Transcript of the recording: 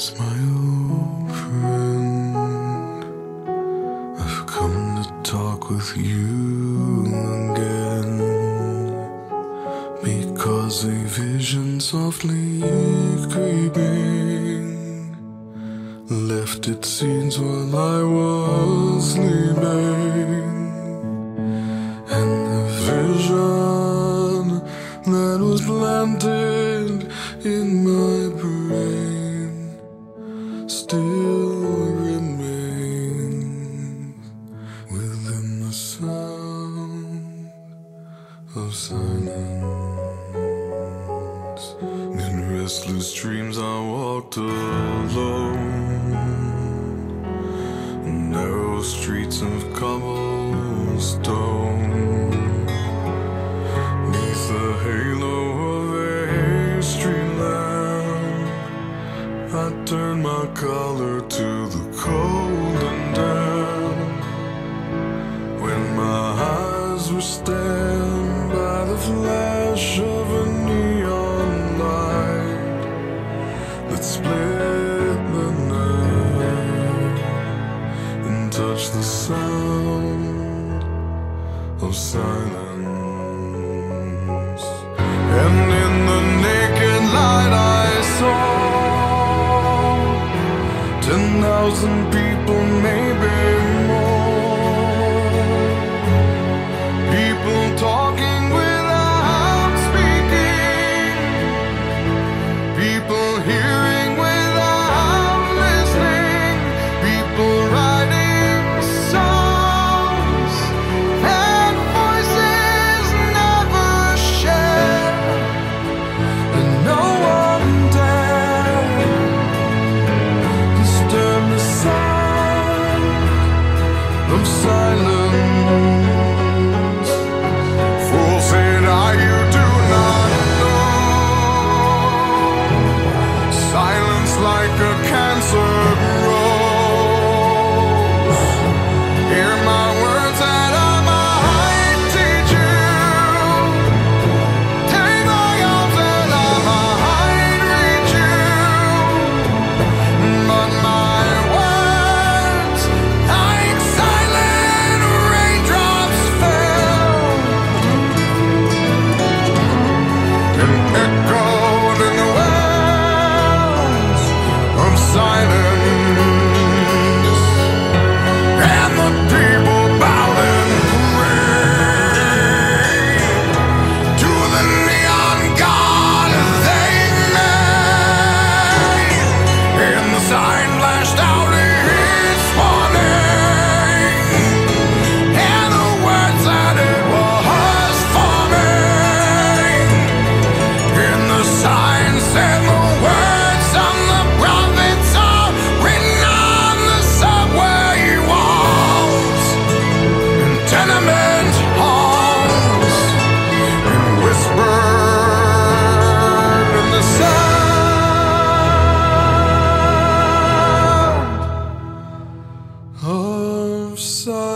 my old friend, I've come to talk with you again, because a vision softly creeping left its seeds while I was sleeping, and the vision that was planted in my brain still remains within the sound of silence. In restless dreams I walked alone, narrow streets of cobblestone, neath the halo of a street lamp. I turned my collar to the cold and damp, when my eyes were stabbed by the flash of a neon light that split the night and touched the sound of silence. And in the naked light I saw 10,000 people, maybe more, people talking without speaking, people hearing without listening, people writing songs that voices never share, and no one dared disturb the sound of silence. Fool, said I, you do not know. Silence like a cancer grows. Hear my words that I might teach you. Take my arms that I might reach you. But my words, like silent raindrops, fell and echoed in the wells of silence, and the people bowed and prayed to the neon god they made, and the sign flashed out its warning, and the words that it was forming, and the sign said the words of the prophets are written on the subway walls, in tenement halls, and whispered in the sound of silence.